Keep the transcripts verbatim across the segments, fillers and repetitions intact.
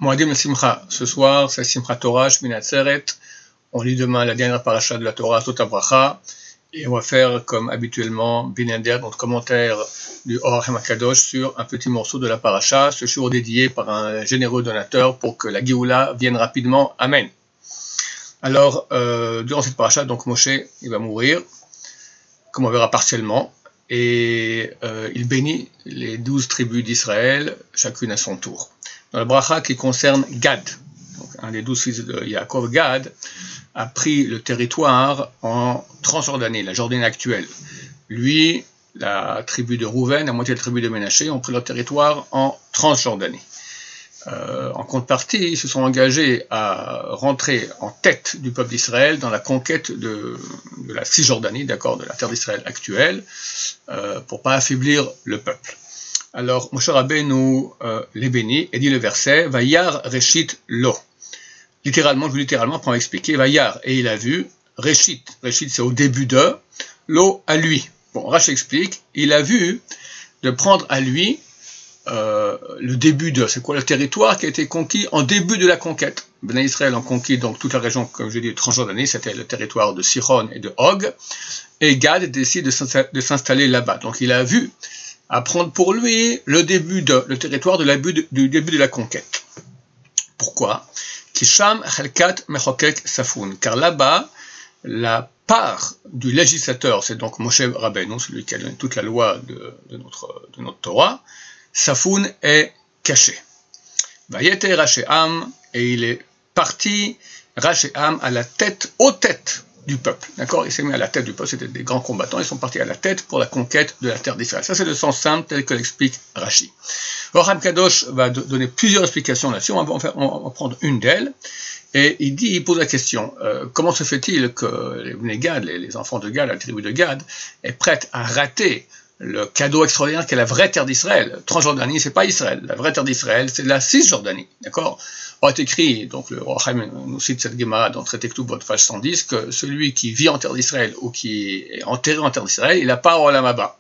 Moadim le Simcha, ce soir, c'est Simcha Torah, Shmini Atzeret. On lit demain la dernière paracha de la Torah, Tota Bracha. Et on va faire, comme habituellement, Binader, notre commentaire du Or HaKadosh sur un petit morceau de la paracha, ce jour dédié par un généreux donateur pour que la Géoula vienne rapidement. Amen. Alors, euh, durant cette paracha, donc Moshe, il va mourir, comme on verra partiellement, et euh, il bénit les douze tribus d'Israël, chacune à son tour. Dans la bracha qui concerne Gad, donc un des douze fils de Yaakov, Gad a pris le territoire en Transjordanie, la Jordanie actuelle. Lui, la tribu de Rouven, la moitié de la tribu de Ménaché ont pris leur territoire en Transjordanie. Euh, en contrepartie, ils se sont engagés à rentrer en tête du peuple d'Israël dans la conquête de, de la Cisjordanie, d'accord, de la terre d'Israël actuelle, euh, pour pas affaiblir le peuple. Alors, Moshe Rabbeinu euh, les bénit et dit le verset Vayar Reshit Lo. Littéralement, je vous littéralement, pour expliquer Vayar, et il a vu Reshit. Reshit, c'est au début de Lo à lui. Bon, Rashi explique, il a vu de prendre à lui euh, le début de, c'est quoi le territoire qui a été conquis en début de la conquête. Ben Israël ont conquis donc toute la région, comme je dis, Transjordanie, c'était le territoire de Sichon et de Og, et Gad décide de s'installer là-bas. Donc il a vu à prendre pour lui le début de, le territoire de la, du début de la conquête. Pourquoi? Kisham Chelkat Mechokek Safoun. Car là-bas, la part du législateur, c'est donc Moshe Rabbeinu, celui qui a donné toute la loi de, de, notre, de notre Torah, Safoun est caché. Vayete Racheam, et il est parti, Racheam, à la tête, aux têtes du peuple, d'accord? Il s'est mis à la tête du peuple, c'était des grands combattants, ils sont partis à la tête pour la conquête de la terre d'Israël. Ça, c'est le sens simple tel que l'explique Rashi. Or, HaKadosh va donner plusieurs explications là-dessus, on va, en faire, on va prendre une d'elles, et il dit, il pose la question, euh, comment se fait-il que les Gad, les, les enfants de Gad, la tribu de Gad, est prête à rater le cadeau extraordinaire qu'est la vraie terre d'Israël? Transjordanie, c'est pas Israël, la vraie terre d'Israël, c'est la Cisjordanie, d'accord? On est écrit, donc le Or HaKadosh nous cite cette Gemara dans Traité Ketubot, page cent dix, que celui qui vit en terre d'Israël ou qui est enterré en terre d'Israël, il n'a pas au Olam Haba.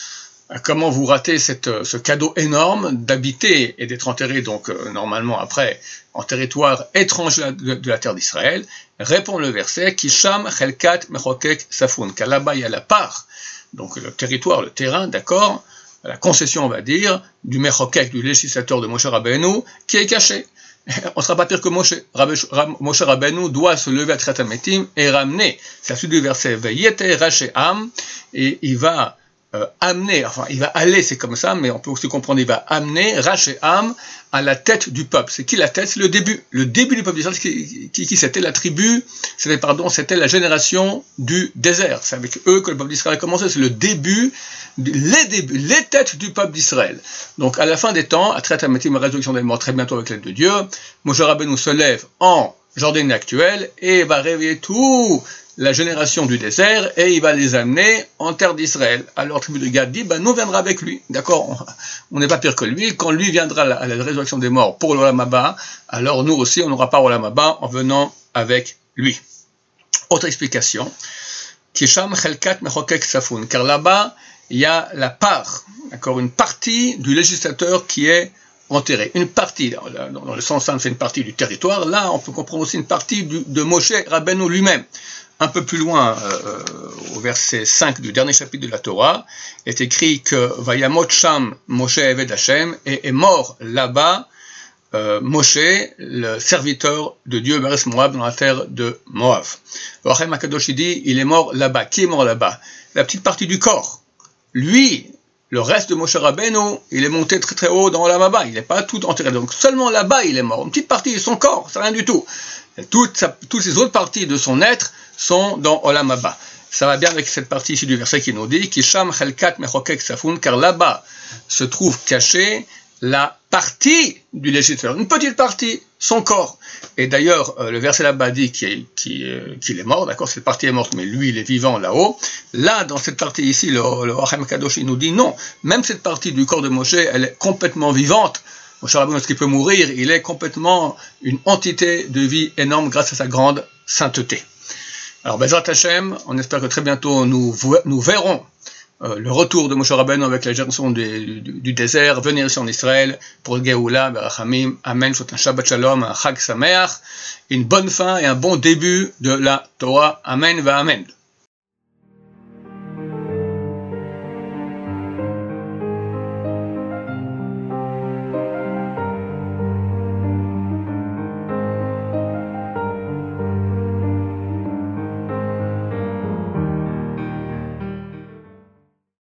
Comment vous ratez cette, ce cadeau énorme d'habiter et d'être enterré, donc euh, normalement après, en territoire étranger de, de la terre d'Israël? Répond le verset, Kisham Chelkat Mechokek Safoun, car là-bas il y a la part, donc le territoire, le terrain, d'accord, la concession, on va dire, du Mechokek, du législateur de Moshe Rabbeinu, qui est caché. On ne sera pas pire que Moshe. Moshe Rabbeinu doit se lever à Tchiat HaMetim et ramener, c'est la suite du verset, Vayete Racheam, et il va euh, amener, enfin il va aller, c'est comme ça, mais on peut aussi comprendre, il va amener Racheam à la tête du peuple. C'est qui la tête? C'est le début. Le début du peuple d'Israël, qui, qui, qui c'était la tribu, c'était, pardon, c'était la génération du désert. C'est avec eux que le peuple d'Israël a commencé. C'est le début, les débuts, les têtes du peuple d'Israël. Donc, à la fin des temps, à Tchiat HaMetim, la résurrection des morts, très bientôt avec l'aide de Dieu, Moshe Rabbeinu se lève en Jordanie actuelle et va réveiller tout la génération du désert, et il va les amener en terre d'Israël. Alors, la tribu de Gad dit, ben, nous viendra avec lui, d'accord? On n'est pas pire que lui, quand lui viendra à la résurrection des morts pour l'Olam Haba, alors nous aussi, on n'aura pas l'Olam Haba en venant avec lui. Autre explication, Kisham Chelkat Mechokek Safoun, car là-bas, il y a la part, d'accord, une partie du législateur qui est enterré. Une partie, dans le sens simple, c'est une partie du territoire. Là, on peut comprendre aussi une partie du, de Moshe Rabbeinu lui-même. Un peu plus loin, euh, au verset cinq du dernier chapitre de la Torah, est écrit que Vayamot Sham Moshe Eved Hashem, et est mort là-bas euh, Moshe, le serviteur de Dieu, Beres Moab, dans la terre de Moab. Alors, HaKadosh dit, il est mort là-bas. Qui est mort là-bas? La petite partie du corps. Lui, le reste de Moshe Rabbeinu, il est monté très très haut dans Olam Haba. Il n'est pas tout enterré. Donc seulement là-bas, il est mort. Une petite partie de son corps, c'est rien du tout. Toutes, sa, toutes les autres parties de son être sont dans Olam Haba. Ça va bien avec cette partie ici du verset qui nous dit Kisham Chelkat Mechokek Safoun, car là-bas se trouve cachée la partie du législateur, une petite partie, son corps. Et d'ailleurs, euh, le verset là-bas dit qu'il qu'il, euh, qu'il est mort, d'accord, cette partie est morte, mais lui, il est vivant là-haut. Là, dans cette partie ici, le, le Or HaKadosh, il nous dit non, même cette partie du corps de Moshe, elle est complètement vivante. Moshe Rabbeinu, lorsqu'il peut mourir, il est complètement une entité de vie énorme grâce à sa grande sainteté. Alors, Bezrat Hashem, on espère que très bientôt nous, nous verrons euh, le retour de Moshe Rabbeinu avec la génération du, du, du désert, venir ici en Israël pour le Géoula, Berachamim, Amen, soit un Shabbat Shalom, un Chag Sameach, une bonne fin et un bon début de la Torah. Amen, va Amen.